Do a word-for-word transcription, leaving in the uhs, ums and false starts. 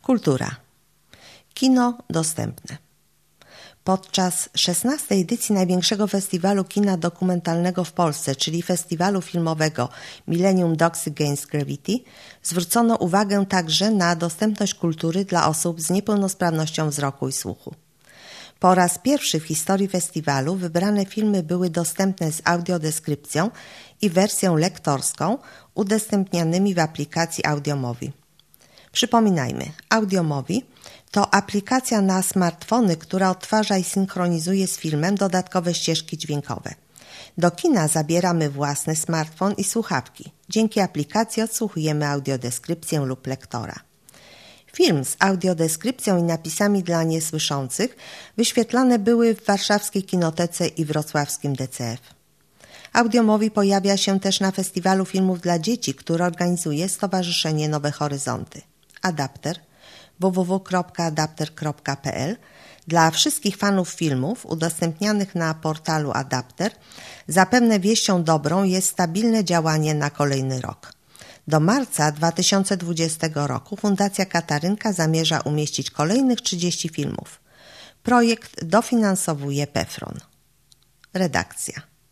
Kultura. Kino dostępne. Podczas szesnastej edycji największego festiwalu kina dokumentalnego w Polsce, czyli festiwalu filmowego Millennium Dogs Against Gravity, zwrócono uwagę także na dostępność kultury dla osób z niepełnosprawnością wzroku i słuchu. Po raz pierwszy w historii festiwalu wybrane filmy były dostępne z audiodeskrypcją i wersją lektorską udostępnianymi w aplikacji AudioMovie. Przypominajmy, AudioMovie to aplikacja na smartfony, która odtwarza i synchronizuje z filmem dodatkowe ścieżki dźwiękowe. Do kina zabieramy własny smartfon i słuchawki. Dzięki aplikacji odsłuchujemy audiodeskrypcję lub lektora. Film z audiodeskrypcją i napisami dla niesłyszących wyświetlane były w warszawskiej Kinotece i wrocławskim D C F. AudioMovie pojawia się też na Festiwalu Filmów dla Dzieci, który organizuje Stowarzyszenie Nowe Horyzonty. Adapter w w w kropka adapter kropka p l dla wszystkich fanów filmów udostępnianych na portalu Adapter zapewne wieścią dobrą jest stabilne działanie na kolejny rok. Do marca dwa tysiące dwudziestego roku Fundacja Katarynka zamierza umieścić kolejnych trzydzieści filmów. Projekt dofinansowuje PEFRON. Redakcja.